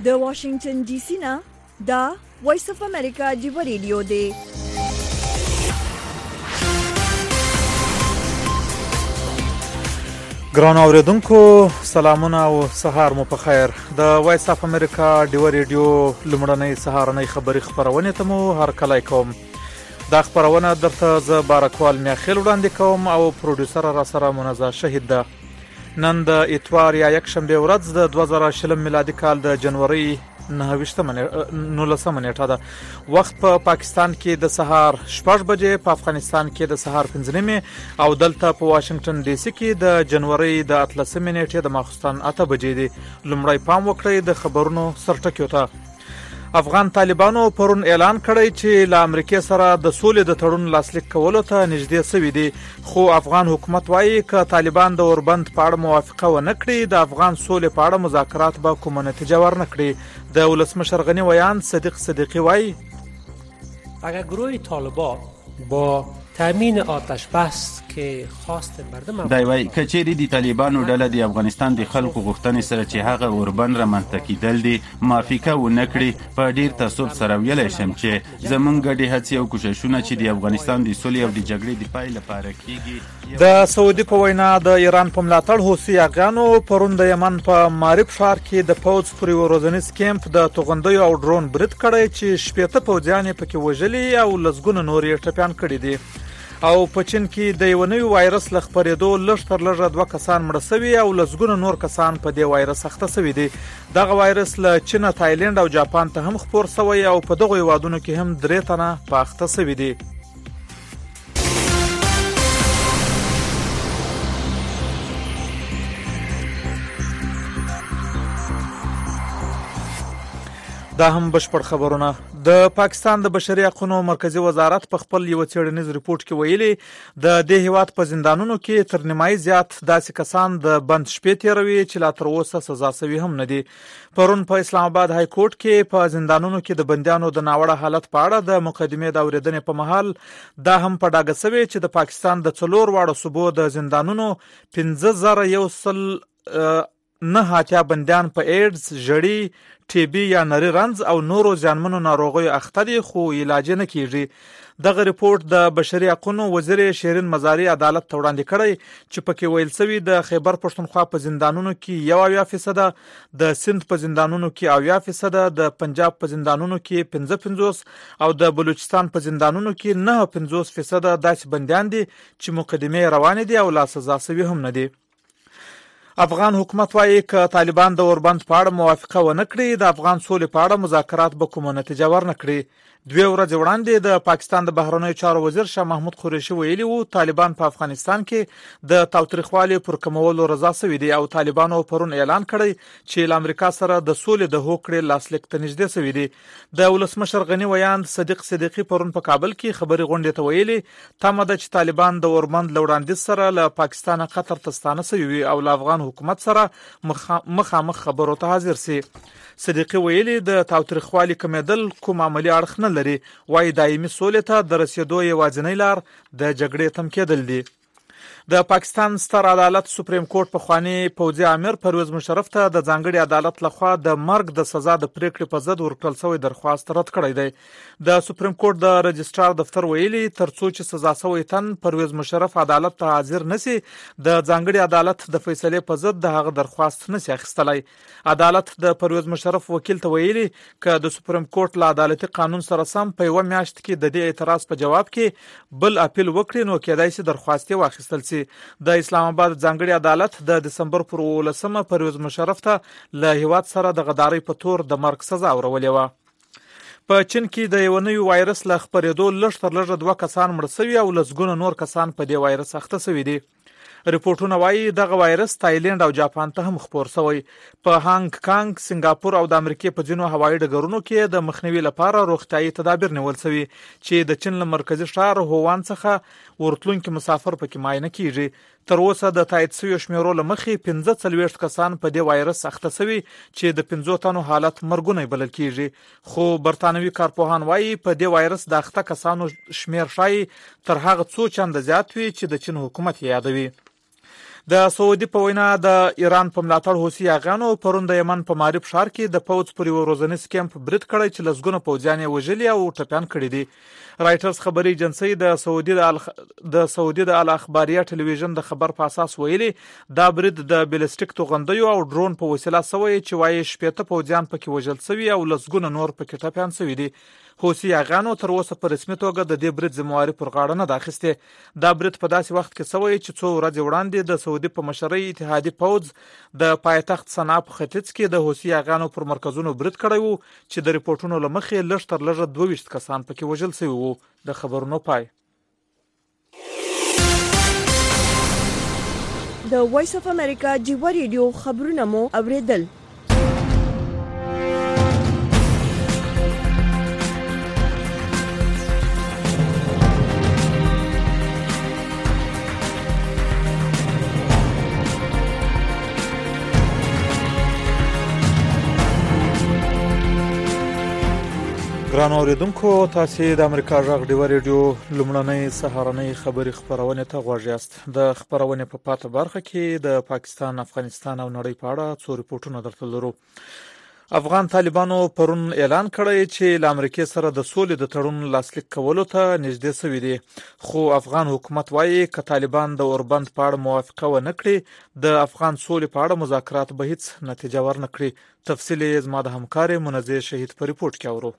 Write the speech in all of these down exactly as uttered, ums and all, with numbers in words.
د واشنگټن ډي سي نه دا وایس اف امریکا جیو ریډیو دی. ګران اوریدونکو سلامونه او سهار مو په خیر. د وایس اف امریکا ډیو ریډیو لمړنۍ سهارنۍ خبری خبرونه ته مو هر کله کوم. دا خبرونه درته ز بارکوال میاخیل وړاندې کوم او پروډوسر را سره منزه شهید ده. نن د اتوار یا یک شنبه ورځ د دوه زره شلم میلادي کال د جنوري نهه نولسمه نیټه ده. وخت په پا پاکستان کې د سهار شپږ بجې، په افغانستان کې د سهار پنځه نیمې او دلته په واشنگټن ډي سي کې د جنوري د اتلسمې نیټې د ماخوستن اته بجې دي. لومړی پام وکړئ د خبرونو سرټکیو ته. افغان طالبانو پرون اعلان کړی چې له امریکا سره د سولې د تړون لاسلیک کولو ته نږدې شوي دي، خو افغان حکومت وایي چې طالبان د اوربند په اړه موافقه ونه کړي د افغان سولې په اړه مذاکرات به کومه نتیجه ورنه کړي. د ولسمشر غنی ویان صدیق صدیقی وایي اگر گروه طالبان با تامین آتش بس که خواست مردم دی وای کچېری دی طالبانو ډله د افغانستان د خلکو غوښتنې سره چې هغه اوربند را منتقیدل دي موافقه ونه کړي، په ډیر تعصب سره ویلی شم چې زمونږ ګډې هڅې او کوششونه چې د افغانستان د سولې او د جګړې د پای لپاره کیږي. د سعودي په وینا د ایران په ملاتړ حوثي اغیانو پرون د یمن په مارب ښار کې د پوځ پر یو روزنیز کیمپ د توغندیو او ډرون برید کړی چې شپېته پوځیان یې پکې وژلي او لسګونه نور یې ټپیان کړي دي. او په چین کې د یو نوي وایرس له خپرېدو لږ تر لږه دوه کسان مړه شوي او لسګونه نور کسان په دې وایرس اخته شوي دي. دغه وایرس له چین، تایلند او جاپان ته هم خپور شوی او په دغو هیوادونو کې هم درې تنه په اخته شوي دي. دا هم بشپړ خبرونه. د پاکستان د بشري حقوقو مرکزی وزارت په خپل یو څېړنیز ریپورت کې ویلي د دې هیواد په زندانونو کې تر نیمایي زیات داسې کسان د بند شپې تیروي چې لا تر اوسه سزا شوي هم نه دي. پرون په اسلام آباد های کورټ کې په زندانونو کې د بندیانو د ناوړه حالت په اړه د مقدمې د اورېدنې په مهال دا هم په ډاګه شوی چې د پاکستان د څلور واړو صوبو د زندانونو پنځه زره یو سل نه اتیا بندیان په ایډز، ژړی، ټي بي یا نری رنځ او نورو ځانمنو ناروغیو اخته دي خو علاج نه کیږي. دغه ریپورت د بشري حقوقو وزیر شیرین مزاری عدالت ته وړاندې کړی چې پکې ویل شوی د خیبر پښتونخوا په زندانونو کې یو اویا فیصد، د سند په زندانونو کې اویا فیصد، د پنجاب په زندانونو کې پنځه پنځوس او د بلوچستان په زندانونو کې نه پنځوس فیصد داسې بندیان دي چې مقدمې روانې دي او لا سزا شوي هم نه دي. افغان حکومت وایي چې طالبان د اوربند په اړه موافقه ونه کړي د افغان سولې په اړه مذاکرات به کومه نتیجه ورنه کړي. دوه ورځې وړاندې د پاکستان د بهرنیو چارو وزیر شاه محمود قریشي ویلي وو طالبان په افغانستان کې د تاوتریخوالي پر کمولو رضا شوي دي او طالبانو پرون اعلان کړی چې له امریکا سره د سولې د هوکړې لاسلیک ته نږدې شوي دي. د ولسمشر غنی ویان صدیق صدیقی پرون په کابل کې خبري غونډې ته ویلي تمه ده چې طالبان د اوربند له وړاندیز سره له پاکستان قطر ته ستانه شوي او له افغان حکومت سره مخامخ خبرو ته حاضر سي. صدیقی ویلي د تاوتریخوالي کمیدل کوم عملی اړخ نه لري، وایي دایمي سولې ته د رسیدو یوازینۍ لار د جګړې تم کېدل دي. د پاکستان ستر عدالت سپریم کورټ پخوانی پوځي امیر پرویز مشرف ته د ځانګړي عدالت لخوا د مرګ د سزا د پریکړې په ضد ورکړل شوی درخواست رد کړی دی. د سپریم کورټ د رجسترار دفتر ویلي ترڅو چې سزا شوی تن پرویز مشرف عدالت ته حاضر نسی د ځانګړي عدالت د فیصلې په ضد د هغه درخواست نسی اخیستلای. عدالت د پرویز مشرف وکیل ته ویلي چې د سپریم کورټ له عدالتي قانون سره سم په یو میاشت کې د دې اعتراض په جواب کې بل اپیل وکړي نو کېدای شي درخواست یې واخیستل شي. د اسلام آباد ځانګړي عدالت د دسمبر پر اوولسمه پرویز مشرف ته له هیواد سره د غدارۍ په تور د مرګ سزا ورولې وه. په چین کې د یو نوي وایرس له خپرېدو لږ تر لږه دوه کسان مړه شوي او لسګونه نور کسان په دې وایرس اخته شوي دي. ریپورتونه وایي دغه وایرس تایلند او جاپان ته هم خپور شوی. په هانګ کانګ، سنگاپور او د امریکې په ځینو هوایي ډګرونو کې د مخنیوي لپاره روغتیايي تدابیر نیول شوي چې د چین له مرکزي ښار هوان څخه ورتلونکي مسافر پکې معاینه کیږي. تر اوسه د تایید شویو شمیرو له مخې پنځه څلوېښت کسان په دې وایرس اخته شوي چې د پنځو تنو حالت مرګونی بلل کیږي. خو برتانوي کارپوهان وایي په دې وایرس د اخته کسانو شمیر شایي تر هغه څو چنده زیات وي چې د چین حکومت یادوي. د سعودي په وینا د ایران په ملاتړ حوثي یاغانو پرون د یمن په مارب ښار کې د پوځ پر یو روزنیز کیمپ برید کړی چې لسګونه پوځیان یې وژلي او ټپیان کړي دي. رایټرز خبري ایجنسی د سعودي د الخ... د سعودي د الاخباريه ټلویزیون د خبر په اساس ویلي دا برید د بیلستیک توغندیو او ډرون په وسیله سوی چې وايي شپږ پوځیان پکې وژل شوي او لسګونه نور پکې ټپیان شوي دي. حوثي یاغانو تر اوسه په رسمي توګه د دې برید ذمہواري پر غاړه نه اخیسته. دا برید په داسې وخت کې شوی چې څو ورځې وړاندې د سعودي په مشرۍ اتحادي پوځ د پایتخت صنعا په ختیځ کې د حوثي یاغانو پر مرکزونو برید کړی وو چې د ریپورتونو له مخې لږ تر لږه دوه ویشت کسان پکې وژل شوي وو. د خبرونو پای. د وایس اف امریکا جیوا ریډیو خبرونه مو اوریدل. ګران اوریدونکو، تاسو د امریکا غږ ډیوا ریډیو لومړنۍ سهارنۍ خبری خبرونه ته غوږ یاست. د خبرونه په پاته برخه کې د پاکستان، افغانستان او نړۍ په اړه څو ریپورتونه درته لرو. افغان طالبانو پرون اعلان کړی چې له امریکا سره د سولې د تړون لاسلیک کولو ته نږدې شوي دي، خو افغان حکومت وایي ک طالبان د اوربند په اړه موافقه ونه کړي د افغان سولې په اړه مذاکرات به هیڅ نتیجه ورنه کړي. تفصیل یې زما د همکار منزه شهید په ریپورت کې اورو.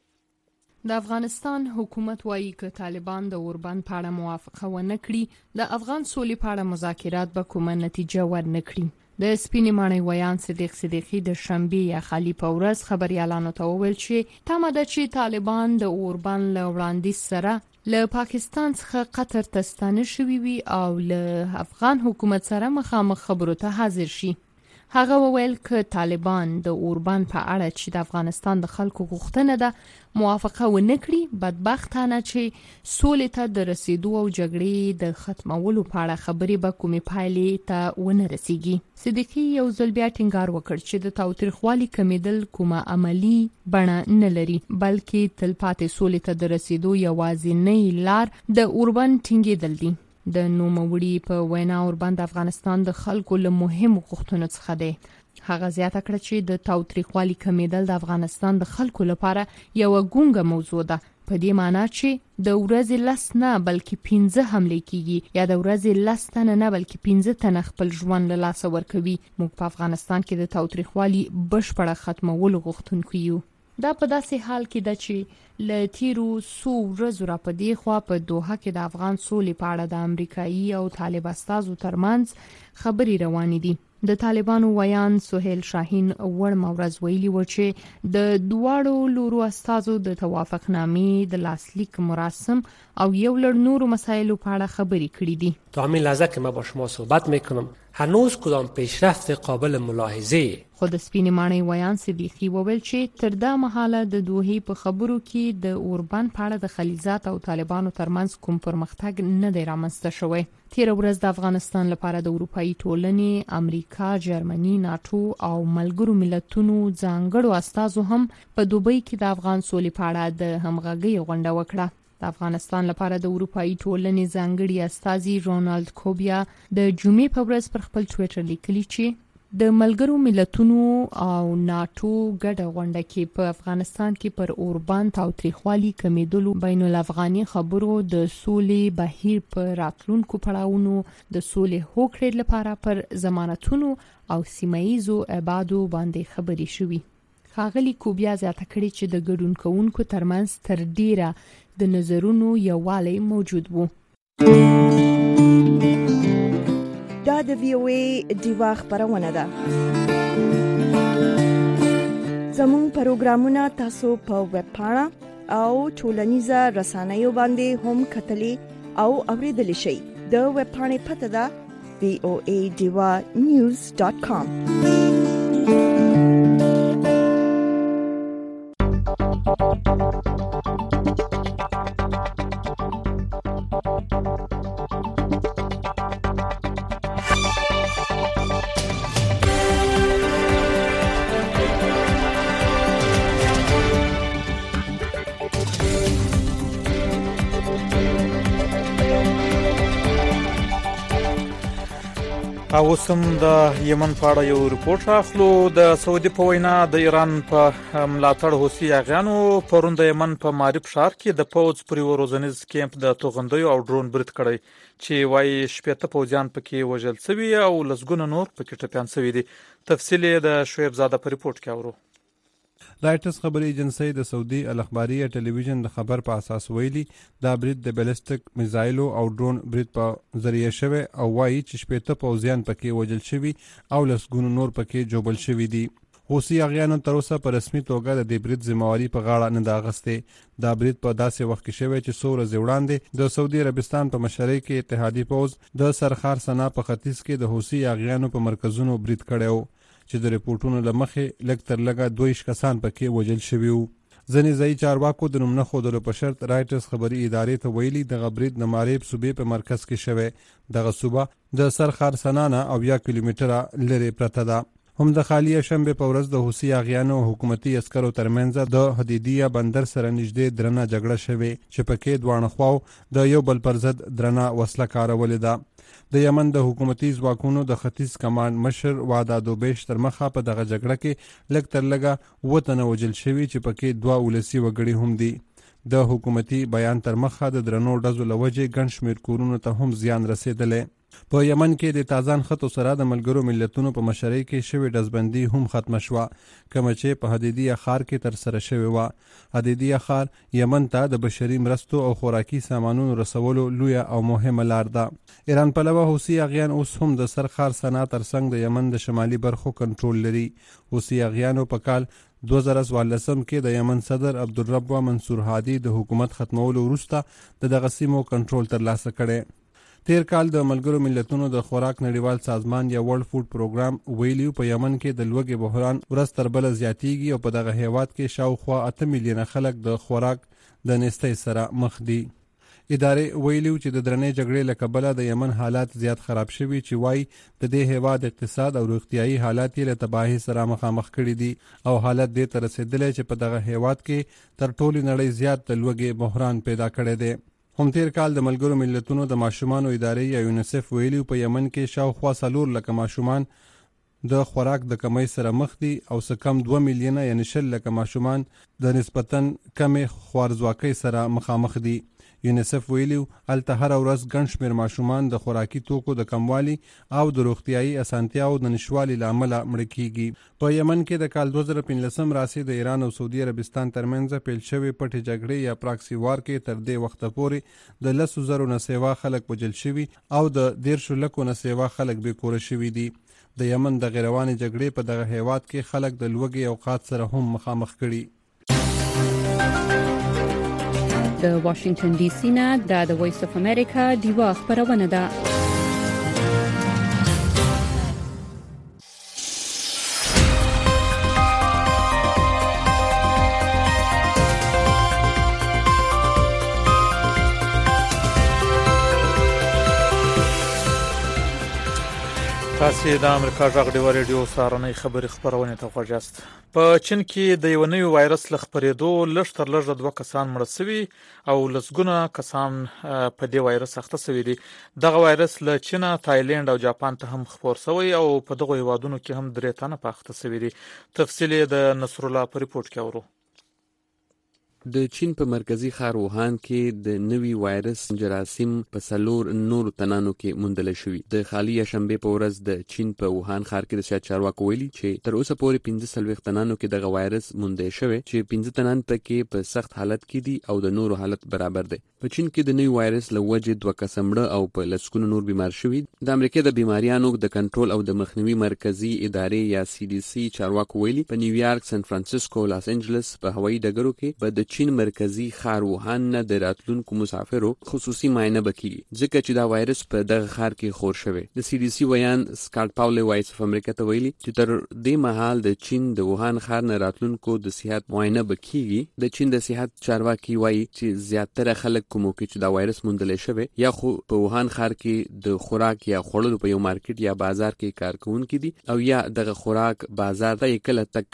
د افغانستان حکومت وایي ک طالبان د اوربند په اړه موافقه ونه کړي د افغان سولې په اړه مذاکرات به کومه نتیجه ورنه کړي. د سپینې ماڼۍ ویان صدیق صدیقی د شنبه یا خالی په ورځ خبريالانو ته وویل چې تمه ده چې طالبان د اوربند له وړاندیز سره له پاکستان څخه قطر ته ستانه شوي وي او له افغان حکومت سره مخامخ خبرو ته حاضر شي. هغه وویل ک طالبان د اوربند په اړه چې د افغانستان د خلکو غوښتنه ده موافقه ونه کړي، بدبختانه چې سولې ته د رسیدو او جګړې د ختمولو په اړه خبرې به کومې پایلې ته ونه رسیږي. صدیقی یو ځل بیا ټینګار وکړ چې د تاوتریخوالي کمیدل کومه عملی بڼه نه لري، بلکې تلپاتې سولې ته د رسیدو یوازینۍ لار د اوربند ټینګېدل دي. د نوموړي په وینا اوربند افغانستان د خلکو له مهمو غوښتنو څخه دی. هغه زیاته کړه چې د تاوتریخوالي کمیدل د افغانستان د خلکو لپاره یو ګونګه موضوع ده، په دې معنی چې د ورځې لس نه بلکې پنځه حمله کیږي یا د ورځې لس تنه نه بلکې پنځه تنه خپل ژوند له لاسه ورکوي. موږ په افغانستان کې د تاوتریخوالي بشپړه ختمولو غوښتونکو یو. دا په داسې حال کې ده چې ل تیرو سو ورځو را پدې خوا په دوحه کې د افغان سولې په اړه د امریکایي او طالب استازو ترمنځ خبري روانې دي. د طالبانو ویان سهیل شاهین وړ مورز ویلي و چې د دواړو لورو استازو د توافقنامې د لاسلیک مراسم او یو لړ نورو مسایلو په اړه خبري کړې دي. تا همین لحظه که من با شما صحبت میکنم هنوز کدام پیشرفت قابل ملاحظه. خود سپینې ماڼۍ ویان صدیقی وویل چې تر دا مهاله د دوحې په خبرو کې د اوربند په اړه د خلیزات او طالبانو ترمنځ کوم پرمختګ نه دی رامنځته شوی. تیر ورځ د افغانستان لپاره د اروپאי ټولنې، امریکا، جرمني، ناتو او ملګرو ملتونو ځانګړو استازو هم په دوبۍ کې د افغان سولې په اړه د همغږۍ غونډه وکړه. د افغانستان لپاره د اروپאי ټولنې ځانګړي استازي رونالد کوبیا د جمعې په ورځ پر خپل ټوئیټر لیکلي چې د ملګرو ملتونو او ناتو ګډه غونډه کې په افغانستان کې پر اوربند تاوتریخوالي کمیدلو بین الافغاني خبرو د سولې بهیر پر راتلونکو پړاوونو د سولې هوکړې لپاره پر ضمانتونو او سیمایزو ابعادو باندې خبري شوې. ښاغلي کوبیا زیاته کړې چې د ګډون کوونکو ترمنځ تر ډیره د نظرونو یووالی موجود وو. دا د وی او ای دیوا خبرونه ده. زموږ پروګرامونه تاسو په ویب پاڼه او ټولنیزه رسنیو باندې هم کتلی او اوریدلی شئ. د ویب پاڼې پته ده وی او ای دیوا نیوز ډاټ کام. او سم د یمن په اړه یو ریپورت اخلو. د سعودي په وینا د ایران په ملاتړ حوثي اغیانو پرون د یمن په مارب ښار کې د پوز پر روزنیز کیمپ د توغندیو او ډرون برید کړی چې وايي شپږ پوځیان پکې وژل شوي او لسګونه نور پکې ټپيان شوي دي. تفصیل د شعیب زاده په ریپورت کې اورو. رائټرز خبري ایجنسی د سعودي الاخباريه ټلویزیون د خبر په اساس ویلي دا برید د بیلستیک میزایلو او ډرون برید په ذریعہ شوی او وايي چې شپږ پوځیان پکې وژل شوي او لسګونه نور پکې جوبل شوي دي. حوثي اغیانو تر اوسه په رسمي توګه د دې برید ذمہواری په غاړه نه دا غسته. دا برید په داسې وخت کې شوی چې څو ورځې وړاندې د سعودي عربستان په مشرۍ کې اتحادي پوځ د سرخار سنا په ختیځ کې د حوثي اغیانو په مرکزونو برید کړو چې د ریپورتونو لمخې لږ تر لږه دوه کسان پکې وژل شوي وو. ځینې ځایي چارواکو د نوم نه ښودلو په شرط رائټرز خبري ادارې ته ویلي دغه برید د مارب صوبې په مرکز کې شوی. دغه صوبه د سرخار سنا نه اویا کیلومتره لرې پرته ده. هم د خالیه شنبه په ورځ د حوثي اغیانو حکومتي عسکرو ترمنځ د حدیدیه بندر سره نږدې درنه جګړه شوې چې پکې دواړه خواو د یو بل پر ضد درنه وسله کارولې ده. د یمن د حکومتي ځواکونو د ختیځ کمانډ مشر وادا دوبیش تر مخه په دغه جګړه کې لږ تر لږه وطن وجل شوي چې پکې دوه ولسی وګړي هم دي. د حکومتي بیان تر مخه د درنو ډزو لوجې ګڼ شمېر کورونو ته هم زیان رسېدلی. په یمن کې د تازان خطو سره د ملګرو ملتونو په مشرۍ کې شوې ډزبندي هم ختمه شوه کوم چې په حدیدیه ښار کې تر سره شوې وه. حدیدیه ښار یمن ته د بشري مرستو او خوراکي سامانونو رسولو لویه او مهمه لار ده. ایران پلوه حوثي اغیان اوس هم د سرخار سنا ترڅنګ د یمن د شمالي برخو کنټرول لري. حوثي اغیانو په کال دوه زره څوارلسم کې د یمن صدر عبدالرب منصور هادي د حکومت ختمولو وروسته د دغه سیمو کنټرول ترلاسه کړی. تیر کال د ملګرو ملتونو د خوراک نړیوال سازمان یا ورلد فود پروګرام ویلیو په یمن کې د لوږې بحران ورځ تر بله زیاتیږي او په دغه هیواد کې شاوخوا اته میلیونه خلک د خوراک د نستۍ سره مخ دي. ادارې ویلیو چې د درنې جګړې له کبله د یمن حالات زیات خراب شوي چې وایي د دې هیواد اقتصاد او روغتیایي حالات یې له تباهۍ سره مخامخ کړي دي او حالت دې ته رسېدلی چې په دغه هیواد کې تر ټولې نړۍ زیات د لوږې بحران پیدا کړی دی. هم تیر کال د ملګرو ملتونو د ماشومانو ادارې یا یونیسف ویلیو په یمن کې شاوخوا څلور لکه ماشومان د خوراک د کمی سره مخ دي او څه کم دوه میلیونه یعنې شل لکه ماشومان د نسبتاً کمې خوارځواکۍ سره مخامخ دي. یونیسف ویلیو هلته هره ورځ ګڼ شمېر ماشومان د خوراکي توکو د کموالي او د روغتیایي اسانتیاو د نشوالي له امله مړه کیږي. په یمن کې د کال دوه زره پنځلسم راسې د ایران او سعودي عربستان ترمنځ پیل شوې پټې جګړې یا پراکسي وار کې تر دې وخته پورې د لسو زرو نه سیوا خلک وژل شوي او د دیرشو لکو نه سیوا خلک بې کوره شوي دي. د یمن د غیروانې جګړې په دغه هیواد کې خلک د لوږې او قحط سره هم مخامخ کړي. د واشنگټن ډي سي نه د وایس اف امریکا دیوا خبرونه ده. تاسو د امریکا غږ ډیو رادیو سارنۍ خبری خبرونه ته خوښیاست. په چین کې د یو نوي وایرس له خپرېدو لږ تر لږه دوه کسان مړه شوي او لسګونه کسان په دې وایرس اخته شوي دي. دغه وایرس له چین، تایلند او جاپان ته هم خپور شوی او په دغه هیوادونو کې هم درې تنه په اخته شوي دي. تفصیل د نصر الله په ریپورت کې اورو. د چین په مرکزی ښار ووهان کې د نوي وایرس جراثیم په څلور نورو تنانو کې موندل شوي. د خالیه شنبه په ورځ د چین په ووهان ښار کې د سیاست چارواکو ویلي چې تر اوسه پورې پنځه څلوېښت تنانو کې دغه وایرس موندل شوی چې پنځه تنان پکې په سخت حالت کې دي او د نورو حالت برابر دی. په چین کې د نوي وایرس له وجې دوه کسه مړه او په لسګونو نور بیمار شوي. د امریکا د بیماریانو د کنټرول او د مخنیوي مرکزی ادارې یا سی ډي سي چارواکو ویلي په نیویارک، سان فرانسیسکو، لاس انجلس په هوایي ډګرو کې به د چین مرکزی ښار ووهان نه د راتلونکو مسافرو خصوصي معاینه بکیږي ځکه چې دا وایرس په دغه ښار کې خور شوی. د سی ډي سي ویان سکاټ پاولي وایس اف امریکا ته ویلي چې تر دې مهال د چین د ووهان ښار نه راتلونکو د صحت معاینه بکیږي. د چین د صحت چارواکي وایي چې زیاتره خلک کوم کې چې دا وایرس موندل شوی یا خو په ووهان ښار کې د خوراک یا خوړلو په یو مارکیټ یا بازار کې کار کوونکي دي او یا دغه خوراک بازار ته کله تک کړي.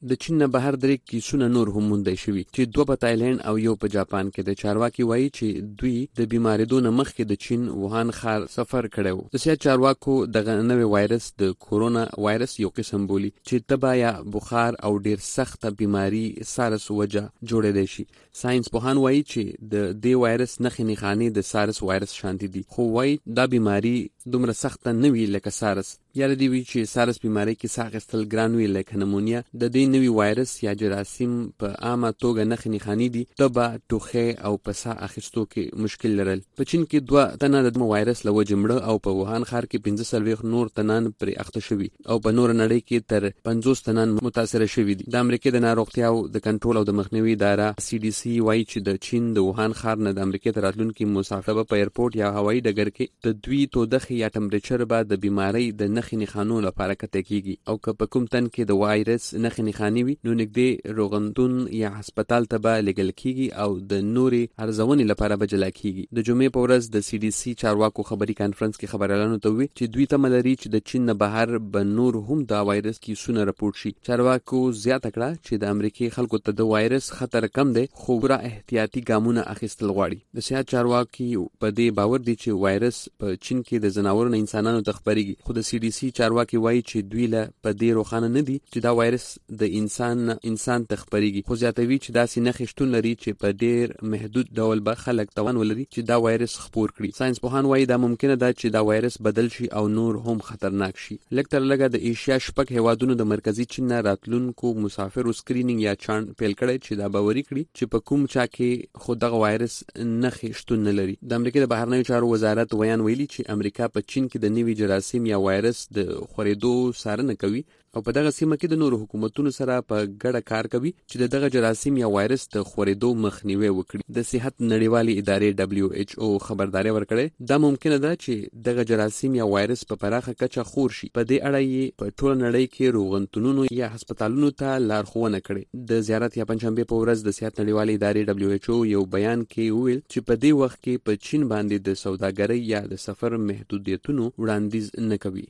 د چین نه بهر درې کیسونه نور هم موندل شوي چې دوه په تایلند او یو په جاپان کې د چارواکي وایي چې دوی د بیماریدو نه مخکې د چین ووهان ښار سفر کړی و. د صحت چارواکو دغه نوی وایرس د کورونا وایرس یو قسم بولي چې تبه یا بخار او ډیر سخته بیماری سارس وجه جوړېدای شي. ساينس پوهان وایي چې د دې وایرس نښې نښانې د سارس وایرس شانتي دي، خو وایي دا بیماری دومره سخته نه وي لکه سارس. یاره دی وی چې سارس بیماری کې ساه اخیستل ګران وي لکه نمونیا. د دې نوي وایرس یا جراثیم په عامه توګه نښې نښانې دي تبه، ټوخی او په ساه اخیستو کې مشکل لرل. په چین کې دوه تنه د وایرس له وجې مړه او په ووهان ښار کې پنځه څلوېښت نور تنان پرې اخته شوي او په نور نړۍ کې تر پنځوس تنان متاثره شوي دي. د امریکا د ناروغتیاو د کنټرول او د مخنیوي اداره سی ډي سی وایي چې د چین د ووهان ښار نه د امریکا ته راتلونکي مسافر په ایرپورټ یا هوایي ډګر کې د دوی تودوخې یا ټمپریچر به د بیماری د نښې نښانو لپاره کته کیږي او که په کوم تن کې د وایرس نښې نښانې وي نو نږدې روغتون یا هسپتال ته به لېږل کیږي او د نورې ارزونې لپاره به جلا کیږي. د جمعې په ورځ د سی ډي سی چارواکو خبري کانفرنس کې خبريالانو ته وی چې دوی تمه لري چې د چین نه بهر به نور هم دا وایرس کیسونه راپورټ شي. چارواکو زیاته کړه چې د امریکای خلکو ته د وایرس خطر کم دی خو پوره احتیاطي ګامونه اخیستل غواړي. د صحت چارواکي په دې باور دي چې وایرس په چین کې د ځناورو نه انسانانو ته خپريږي، خو د سی ډي سی چارواکي وایي چې دوی له په دې روښانه نه دي چې دا وایرس د انسان انسان ته خپريږي، خو زیاتوي چې دا سي نښې شتون لري چې په ډیر محدود ډول به خلک توان ولري چې دا وایرس خپور کړي. ساينس پوهان وایي دا ممکنه ده چې دا وایرس بدل شي او نور هم خطرناک شي. لکه تر لږه د ایشیا شپږ هیوادونو د مرکزی چین نه راتلونکو مسافرو سکرینینګ یا چانټ پیل کړي چې دا باوري کړي چې په کوم چا کې خو دغه وایرس نښې شتون نه لري. د امریکا د بهرنیو چارو وزارت ویان ویلي چې امریکا په چین کې د نوي جراثیم یا وایرس د خورېدو څارنه کوي او په دغه سیمه کې د نورو حکومتونو سره په ګډه کار کوي چې دغه جراثیم یا وایرس د خورېدو مخنیوي وکړي. د صحت نړیوالې ادارې دبليو ایچ او خبرداري ورکړې دا ممکنه ده چې دغه جراثیم یا وایرس په پراخه کچه خور شي. په دې اړه یې په ټوله نړۍ کې روغتونونو یا هسپتالونو ته لارښوونه کړې. د زیارت یا پنځشنبه په ورځ د صحت نړیوالې ادارې دبليو ایچ او یو بیان کې ویل چې په دې وخت کې په چین باندې د سوداګرۍ یا د سفر محدودیتونو وړاندیز نه کوي.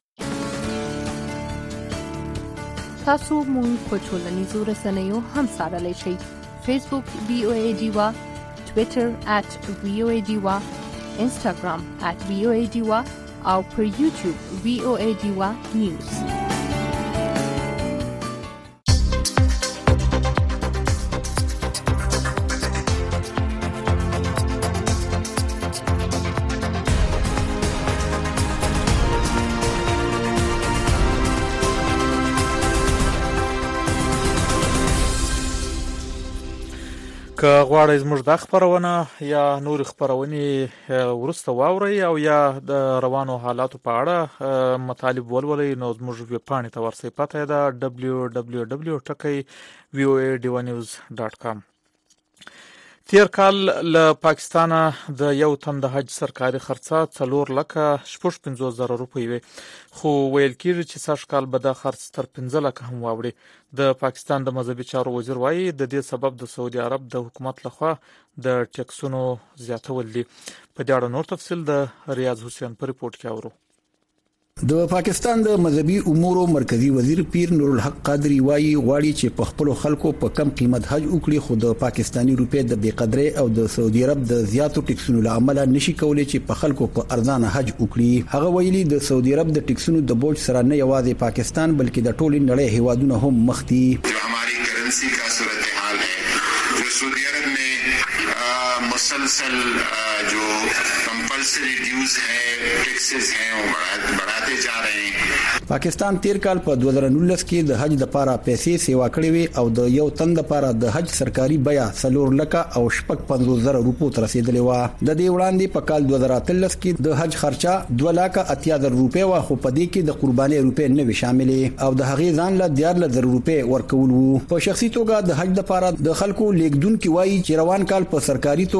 تاسو مونږ په ټولنیزو رسنیو هم څارلی شئ. فیسبوک وی او ای ډیوا، ټویټر ات وی او ای ډیوا، انسټاګرام ات وی او ای ډیوا او پر یوټیوب وی او ای ډیوا نیوز. که غواړئ زموږ د خبرونه یا نور خبرونه ورسته واورئ او یا د روانو حالاتو په اړه مطالب ولولئ نو زموږ ویب پاڼې ته ورسئ. پته ده دبليو دبليو دبليو ډاٹ وی او ای ډیوا نیوز ډاٹ کام. تیر کال له پاکستان د یو تن د حج سرکاري خرڅه څلور لکه شپږ پنځوس زره روپۍ وي، خو ویل کېږي چې سږ کال به دا خرڅ تر پنځه لکه هم واوړي. د پاکستان د مذهبي چارو وزیر وایي د دې سبب د سعودي عرب د حکومت لخوا د ټیکسونو زیاتول دي. په دې اړه نور تفصیل د ریاض حسین په ریپورت کې اورو. د پاکستان د مذهبي امورو مرکزی وزیر پیر نور الحق قادری وایي غواړي چې په خپل خلکو په کم قیمت حج وکړي، خو د پاکستانی روپې د بې قدرۍ او د سعودي عرب د زیاتو ټیکسونو لامل نشي کولای چې په خلکو په ارزانه حج وکړي. هغه ویلي د سعودي عرب د ټیکسونو د بوج سره نه یوازې پاکستان بلکې د ټولې نړۍ هیوادونه هم مخ دي. हमारी करेंसी का सूरत-ए-हाल है जो सऊदी अरब में मुसलसल जो कंपल्सरी ड्यूज है टैक्सेस हैं वो बढ़ाते जा रहे हैं. پاکستان تیر کال په دوه زره نولس کې د حج لپاره پیسې سیوا کړې وي او د یو تن لپاره د حج سرکاري بیا څلور لکه او شپږ پنځوس زره روپو ته رسیدلې و. د دې وړاندې په کال دوه زره اتلس کې د حج خرچه دوه لکه اتیا زره روپۍ و، خو په دې کې د قرباني روپۍ نه وي شاملې او د هغې ځان له دیارلس زره روپۍ ورکول وو. په شخصي توګه د حج لپاره د خلکو لیکدون کې وایي چې روان کال په سرکاري توګه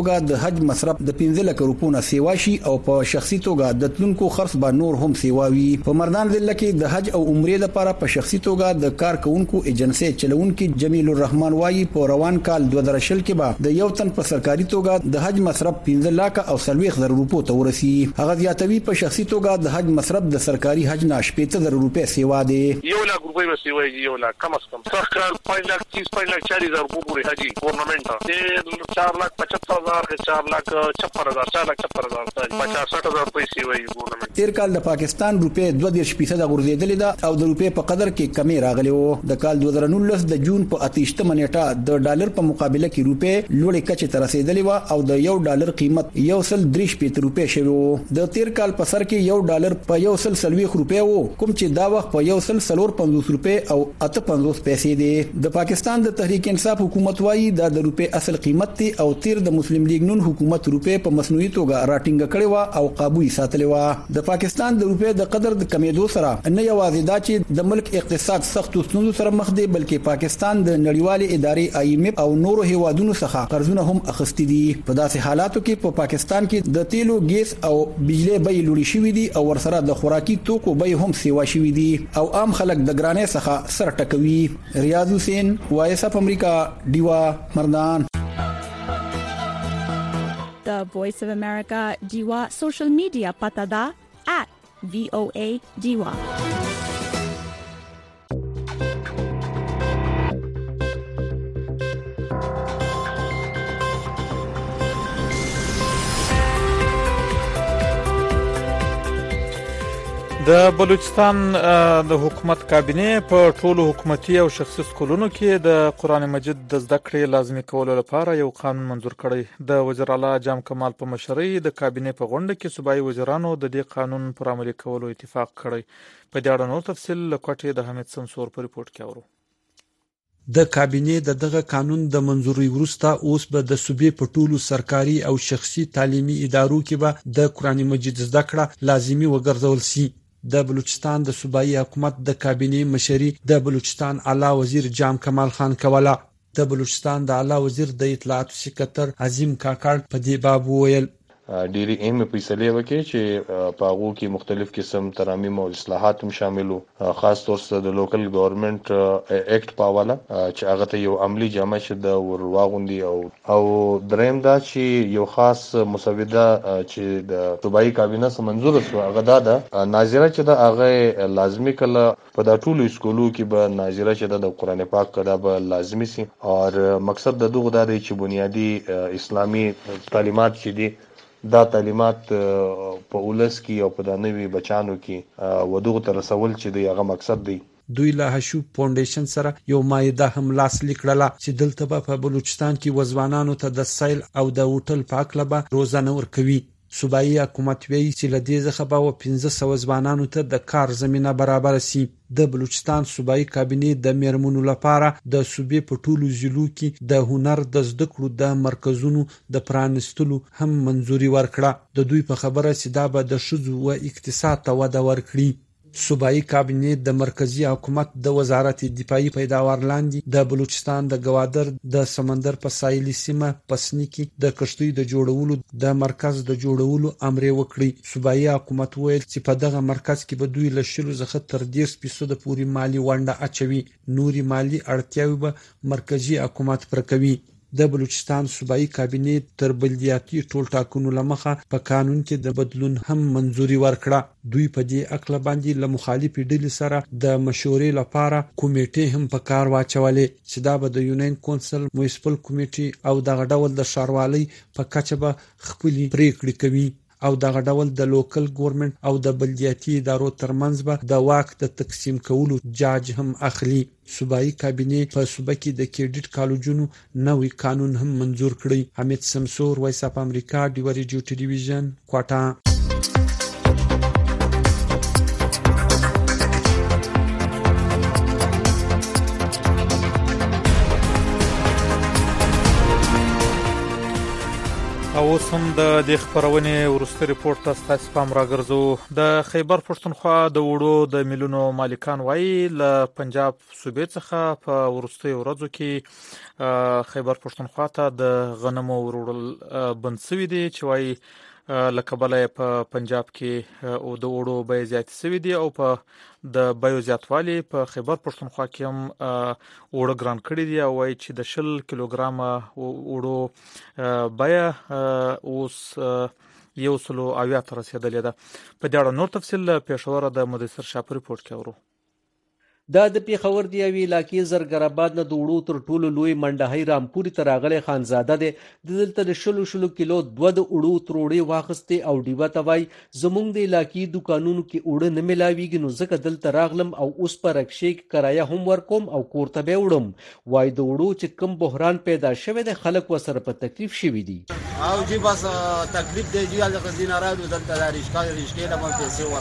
توګه د حج مصرف د پنځه لک روپو نه سیوا شي او په شخصي توګه د تلونکو خرڅ به نور هم سیوا وي. په مردان ضلع کې د حج او عمرې لپاره په شخصي توګه د کارکونکو ایجنسی چلوونکو جمیل الرحمن وایي په روان کال دوه زره شل کې به د یو تن په سرکاري توګه د حج مصرف پنځه لک او څلوېښت زره روپو ته ورسي. هغه زیاتوي په شخصي توګه د حج مصرف د سرکاري حج نه شپږ زره روپے سیوا دي. یو لک روپے به سیوا دي، یو لک کم از کم سرکار پنځه لک تیس پنځه لک چالیس هزار روپے پورې حجي گورنمنٹ ته چار لک پچہتر ہزار کے چار لک چھپن ہزار چار لک چھپن ہزار پچاس ساٹھ ہزار روپے سیوا دي گورنمنٹ. تیر کال د پاکستان روپے دوه دېرش فیصد غورځېدلې ده او د روپے په قدر کې کمی راغلی و. د کال دوه زره نولس د جون په اتهشتمه نیټه د ډالر په مقابله کې روپے لوړې کچې ته رسیدلې و او د یو ډالر قیمت یو سل درې شپېته روپے شوی و. د تیر کال په سر کې یو ډالر په یو سل څلوېښت روپے و، کوم چې دا وخت په یو سل څلور پنځوس روپے او اته پنځوس پیسې دي. د پاکستان د تحریک انصاف حکومت وايي دا د روپے اصل قیمت دی او تیر د مسلم لیگ نون حکومت روپے په مصنوعي توګه راټینګ کړي و او قابو یې ساتلی و. د پاکستان د روپے د قدر د کمیدو سره نه یوازې دا چې د ملک اقتصاد سخت ستونزو سره مخ دی، بلکې پاکستان د نړیوالې ادارې آی ایم ایف او نورو هیوادونو څخه قرضونه هم اخیستي دي. په داسې حالاتو کې په پا پاکستان کې د تیلو، ګیس او بجلی بیې لوړې شوې دي او ورسره د خوراکي توکو بیې هم سیوا شوې دي او عام خلک د ګرانۍ څخه سر ټکوي. ریاض حسین، وایس اف امریکا، ډیوا، مردان. The Voice of America Diwa social media pata da at V O A Diwa. د بلوچستان د حکومت کابینه په ټولو حکومتي او شخصي سکولونو کې د قرآن مجید د زده کړې لازمي کولو لپاره یو قانون منظور کړی. د وزیر اعلی جام کمال په مشرۍ د کابینه په غونډه کې صوبایي وزیرانو د دې قانون پر عملي کولو اتفاق کړی. په دې اړه نور تفصیل له کوټې د حمید سمسور په ریپورت کې اورو. د کابینه د دغه قانون د منظوري وروسته اوس به د صوبې په ټولو سرکاري او شخصي تعلیمي ادارو کې به د قرآن مجید زده کړه لازمي وګرځول شي. د بلوچستان د صوبایي حکومت د کابینه مشري د بلوچستان اعلی وزیر جام کمال خان کوله. د بلوچستان د اعلی وزیر د اطلاعاتو سکرټر عظیم کاکړ په دې باب وویل ډېری اهم فیصلې وکړي چې په هغو کې مختلف قسم ترامیم او اصلاحات هم شامل وو، خاص طور سره د لوکل ګورنمنت اکټ په حواله چې هغه ته یو عملی جامه شد ور واغوندي او او دریم دا چې یو خاص مسوده چې د صوبایي کابینه سره منظور شو هغه دا ده ناظره چې دا هغه لازمي کله په دا ټولو سکولو کې به ناظره چې د قرآن پاک کدا به لازمي سي او مقصد د دغه دا دی چې بنیادی اسلامي تعلیمات چې دي دا تعلیمات په ولس کې او په دانوي بچانو کې ودغه تر رسول چې دی هغه مقصد دی. دوی له هشو فاونډیشن سره یو مایده هم لاسلیک کړله چې دلته په بلوچستان کې وزوانانو ته د سیل او د هوټل پاک لبه روزانه ورکوي. صوبایي حکومت ویلي چې له دې څخه به پنځه سوه ځوانانو ته د کار زمینه برابر شي. د بلوچستان صوبایي کابینه د میرمنو لپاره د صوبې په ټولو ضلعو کې د هنر د زده کړو د مرکزونو د پرانستلو هم منظوري ورکړه. د دوی په خبره چې دا به د ښځو و اقتصاد ته وده ورکړي. صوبایي کابینه د مرکزی حکومت د وزارت دفاعي پیداوار لاندې د بلوچستان د گوادر د سمندر په ساحلي سیمه پسنی کې د کشتۍ د جوړولو د مرکز د جوړولو امر وکړي. صوبایي حکومت ویل چې په دغه مرکز کې به دوی له شلو څخه تر دېرش فیصده پورې مالی ونډه اچوي. نوري مالی اړتیاوې به مرکزی حکومت پر کوي. د بلوچستان صوبایي کابینه تر بلدیاتي ټول ټاکنو لمخه په قانون کې د بدلون هم منظوري ورکړه. دوی په دې اکل باندې له مخالفې ډلې سره د مشورې لپاره کمیټې هم په کار واچولې چې دا به د یونین کونسل، میونسپل کمیټې او دغه ډول د ښاروالۍ په کچه به خپلې پریکړې کوي او دغه ډول د لوکل ګورنمنت او د بلدیاتي ادارو ترمنځ به د واک د تقسیم کولو جاج هم اخلي. صوبایي کابینه په صوبه کې د کریډټ کالجونو نوې قانون هم منظور کړی. حمید سمسور، وایس اف امریکا، ډیوا ریډیو ټلویزیون، کوټه. او اوس هم د دې خبرونې ورسته ریپورت ته تاسو پام راګرځو. د خیبر پښتونخوا د وړو د ملونو مالکان وایي له پنجاب صوبې څخه په ورستي ورځو کې خیبر پښتونخوا ته د غنمو وروړل بند شوی دی چې وایي لکه بل په پنجاب کې او د وړو بیه زیات شوی دی او په د بیو زیاتوالی په خیبر پښتونخوا کې هم وړو ګران کړی دی او وایي چې د شل کیلوګرام وړو بیه اوس یو سلو اویا ته رسیدلې ده. په دې اړه نور تفصیل پېښور د مدثر شاه په ریپورت کې اورو. دا د پیښور دی وی علاقې زرګرآباد نه د وړو تر ټولو لوی منډهي رامپوري ته راغلی خانزاده دی. د دلته د شلو شلو کیلو دوه د وړو تروړې واخستې او ډیوه ته وای زمونږ د علاقې دکانونو کې وړه نه ملاویږي نو ځکه دلته راغلم او اوس په رکشې کې کرایه هم ورکوم او کور ته به وړم. وای د وړو چې کم بحران پیدا شوی دی خلک وسره په تکلیف شوی دي او جی بس تکلیف دی جی د خزینه راوړو دلته د ریشکا ریشکې له مونږ پیسې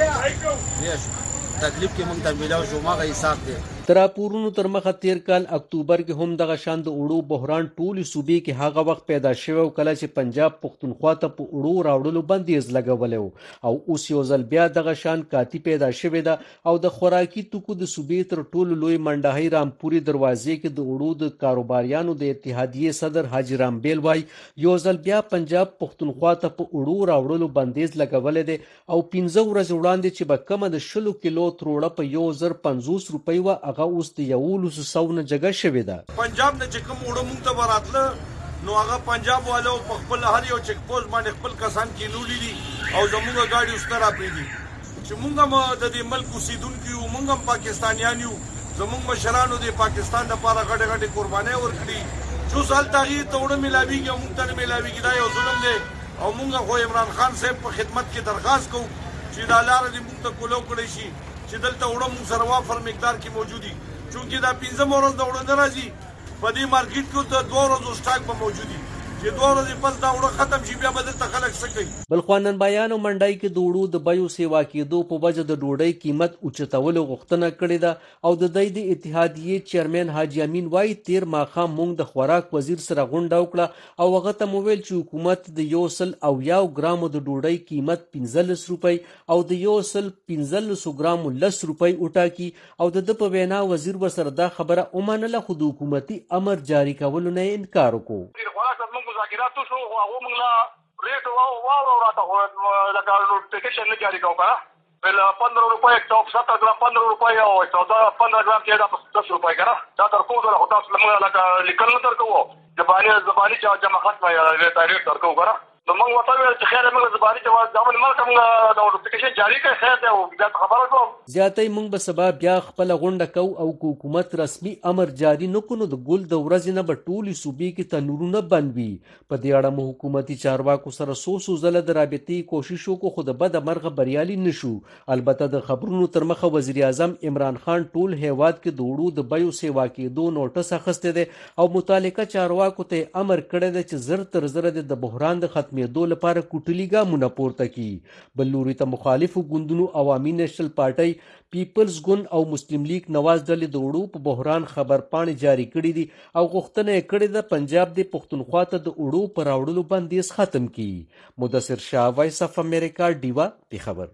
ورکوم دی تکلیف کې مونږ ته ملاو شو ماغه حساب دی. تر پورونو تر مخه تیر کال اکتوبر کې هم دغه شان د وړو بحران ټولي صوبې کې هغه وخت پیدا شوی او کله چې پنجاب پښتونخوا ته په وړو راوړلو بندیز لګولې او اوس یو ځل بیا دغه شان کاتی پیدا شوی ده او د خوراکي توکو د صوبې تر ټولو لوی منډهي رامپوري دروازې کې د وړو د کاروباریانو د اتحادیې صدر حاجی رامبیل وای یو ځل بیا پنجاب پښتونخوا ته په وړو راوړلو بندیز لګولې ده او پنځه ورځې وړاندې چې به کم د شلو کیلو تروړه په یو زر پنځوس روپۍ و هغه اوس د یولس سو نه جګه شوې ده. پنجاب نه چې کوم وړو مونږ ته وراتله نو هغه پنجاب والو په خپل هر یو چک پوسټ باندې خپل کسان کینولې دي او زموږ گاډي اوس را پریدي چې مونږ هم د دې ملک اوسیدونکو یو مونږ هم پاکستانیان یو زموږ مشرانو د پاکستان لپاره غټه غټه قرباني ورکړي څو سال تغییر ته وړه ملاویږي مونږ ته ملاویږي دا یو ظلم دی او مونږ خو عمران خان صاحب په خدمت کې درخواست کوو چې دا لار دې مونږ ته کولو کړی شي چې دلته وړه مونږ سره وافر مقدار کې موجودي چونکی دا پنځم ورځ د وړو نه راځي په دې مارکیټ کې ته دوه ورځې سټاک به موجودي چې دوه ورځې پس دا وړه ختم شي بیا به دلته خلک څه کوي. بل خو نن بیان منډای کې د وړو د بیو سیوا کېدو په وجه د ډوډۍ قیمت اوچتولو غوښتنه کړې ده او د دې د اتحادیې چیرمن حاجی امین وای تیر ماخام مونږ د خوراک وزیر سره غونډه وکړه او هغه ته مویل چې حکومت د یو سل او یو ګرامو د ډوډۍ قیمت پنځلس روپۍ او د یو سل پنځلس ګرامو لس روپۍ وټاکي او د په وینا وزیر ورسره دا خبره اومنله خو د حکومتي امر جاری کولو نه انکار وکړ. مذاکراتو شو هغه موږ لا ریټ واو راته لکه نوټیفیکیشن نه جاری کوو کنه بل پندرہ روپے چوک ستر گرام پندرہ روپے او چودہ پندرہ گرام کې دا دس روپے کنه دا تر کوو دا هوتا موږ لکه لیکل نه درکو زبانی زبانی چې جمع ختمه ریټ ریټ درکو کنه نو موږ وته چې خیر موږ زبانی چې دا موږ کوم دا نوټیفیکیشن جاری کړي خیر دا او دا خبره کوم زیاتې موږ به سبا بیا خپل غونډه کو او حکومت رسمي امر جاری نکونو د ګل د ورځې نه به ټولي صوبې کې تنورونه بندوي. په دې اړه مو حکومتي چارواکو سره سو سو زله د رابطې کوشش وکړو خو د بد مرغه بریالي نشو. البته د خبرونو تر مخه وزیر اعظم عمران خان ټول هیواد کې د وړو د بیو سیوا کېدو نوټس اخیسته ده او متعلقه چارواکو ته امر کړی دی چې زر تر زر د بحران د ختمېدو لپاره کوټلي ګامونه پورته کړي. بل لوري ته مخالفو ګوندونو عوامي نېشنل پارټي پیپلز ګوند او مسلم لیگ نواز ډلې د وړو په بحران خبر پاڼې جاری کړي دي او غوښتنه یې کړې ده پنجاب د پښتونخوا ته د وړو پر راوړلو بندیز ختم کړي. مدثر شاه وایس اف امریکا ډیوا پیښور.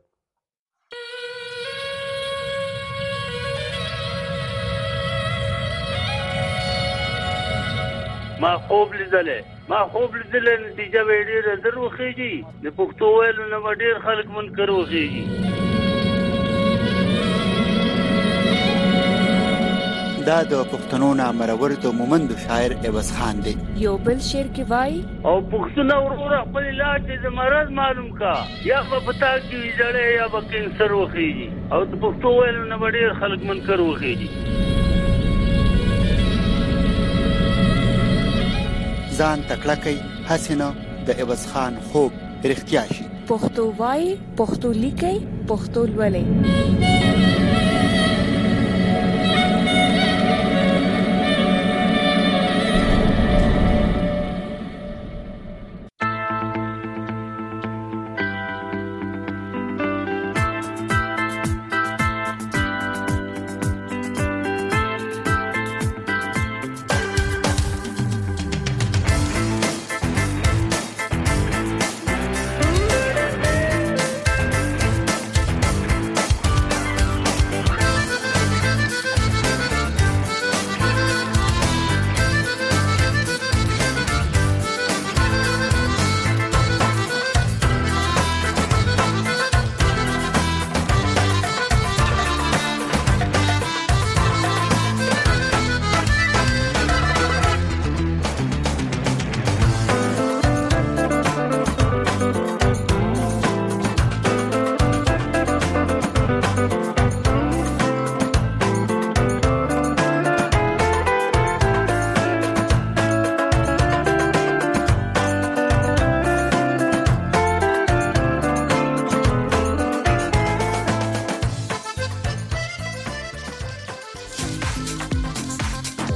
ما خوب لیدلې ما خوب لیدلې نتیجه به ډېره در وخیږي د پښتو ویلو نه به ډېر خلک منکر وخیږي. دا د پښتنو نامرور د مومند شاعر عوض خان دی. یو بل شعر کې وای او پښتون ورور خپل علاج د مرض معلوم کا یا په پتا کې ویځړې یا په کینسر وخیږي او د پښتو ویلو نه به ډېر خلک منکر وخیږي. ځان تکړه کوي حسینه د عوض خان خوب رښتیا شي. پښتو وای پښتو لیکي پښتو لولي.